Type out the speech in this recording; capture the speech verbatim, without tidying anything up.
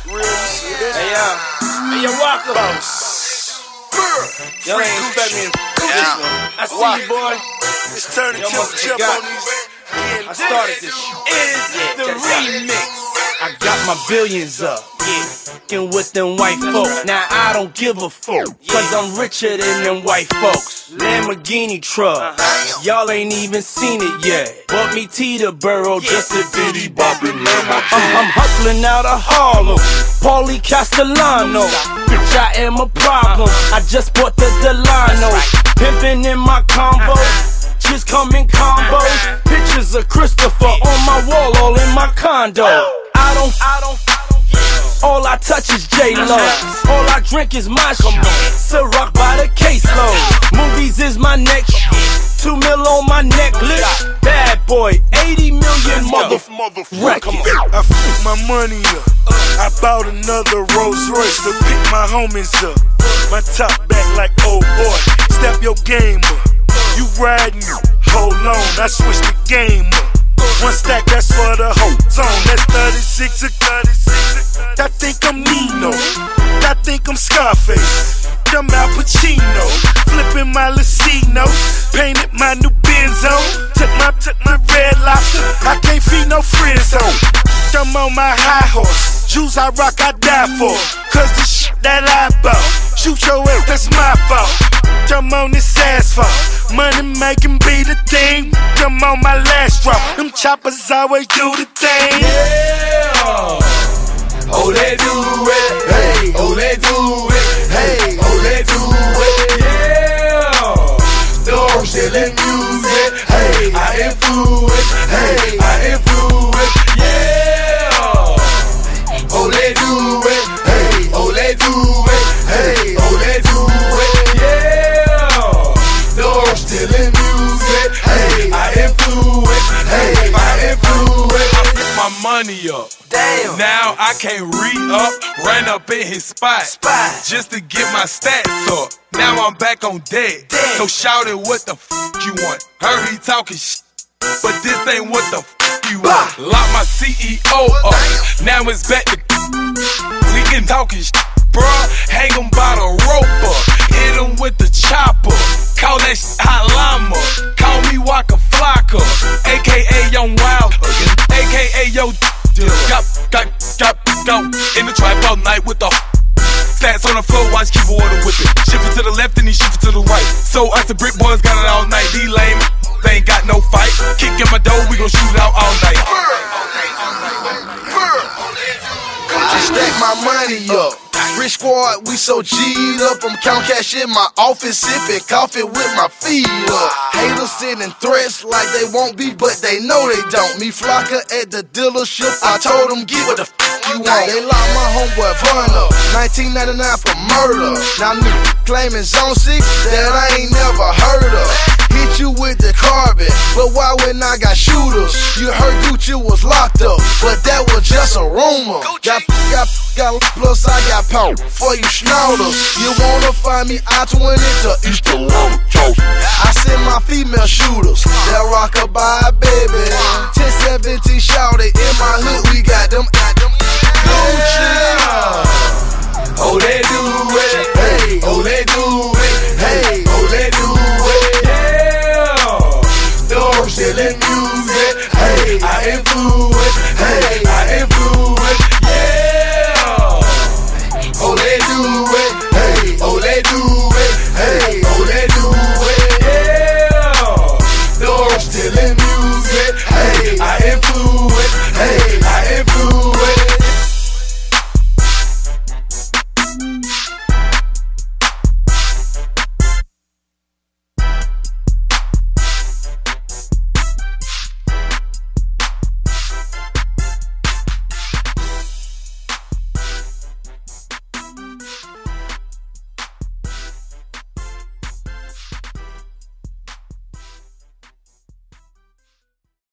Hey, yo. Hey, yo, Walker. Y'all ain't expect me to do this one. I see you, boy. It's turning to a chip on these. I started this shit. Is the remix. I got my billions up. Yeah. Fucking with them white folks. Now I don't give a fuck. Cause I'm richer than them white folks. Lamborghini truck. Y'all ain't even seen it yet. Bought me Teterboro just a bitty boppin'. I'm hustling out of Harlem. Paulie Castellano. Bitch, I am a problem. I just bought the Delano. Pimpin' in my combo. Just come in combos. Pictures of Christopher on my wall, all in my condo. I don't, I don't, all I touch is J-Lo. All I drink is my shit. Ciroc by the caseload. Movies is my next. Two mil on my necklace. Bad boy, eighty million motherfuckers. I fucked my money up. I bought another Rolls Royce to pick my homies up. My top back like old boy. Step your game up. You riding, hold on, I switched the game up. One stack, that's for the whole zone. That's thirty-six or thirty-six. I think I'm Nino. I think I'm Scarface. I'm Al Pacino. Flipping my Lucino. Painted my new Benzo. Took my, took my red lobster. I can't feed no friends on. I'm on my high horse. Jewels I rock, I die for. Cause the shit that I bought. Shoot your ass, that's my fault. I'm on this asphalt. Money making be the thing. I'm on my last drop. Them choppers always do the thing. Yeah. Oh, they do it. Hey. Oh, they do it. Hey. Oh, they do it. Yeah. No, I'm selling music. Hey. I influence. Hey. I influence. Yeah. Oh, they do it. Hey. Oh, they do it. Hey. Oh, they do it. Yeah. No, I'm selling music. Hey. I influence. Hey. I influence. I put my money up. Damn. Now I can't re-up, ran up in his spot, Spot. just to get my stats up. Now I'm back on deck, Damn. so shout it, what the f you want? Heard he talking sh, but this ain't what the f you want. Lock my C E O up, now it's back to we can talking sh, bruh. Hang him by the rope up, hit him with the chopper. Call that sh hot llama, call me Waka Flocka, A K A Young Wild, A K A Yo. Got, got, got, go in the trap all night with the stats on the floor, watch keep water with it. Shift it to the left and he shift it to the right. So us the brick boys got it all night. These lame, they ain't got no fight. Kick in my door, we gon' shoot it out all night. I stack my money up. Rich squad, we so G'd up. I'm count cash in my office, sipping coffee with my feet up. Haters sending threats like they won't be, but they know they don't. Me Flocka at the dealership, I told them get what the f you want. They locked my homeboy Vaughn up, nineteen ninety-nine for murder. Now niggas claiming zone six that I ain't never heard of. Hit you with the carbon, but why when I got shooters? You heard Gucci was locked up, but that was just a rumor. Got, got, got plus I got power for you schnauders. You wanna find me I twenty to East Toronto. I send my female shooters that rock a bye baby. ten seventeen shouted in my hood, we got them at them Gucci. Oh, they do it. Hey. Oh, they do it. Hey. Oh, they do it. Yeah. No, I'm selling music. Hey. I influence. Hey. I influence. Yeah. Oh, they do it. Hey. Oh, they do it. Hey. Oh, they do it. Yeah. No, I'm selling music.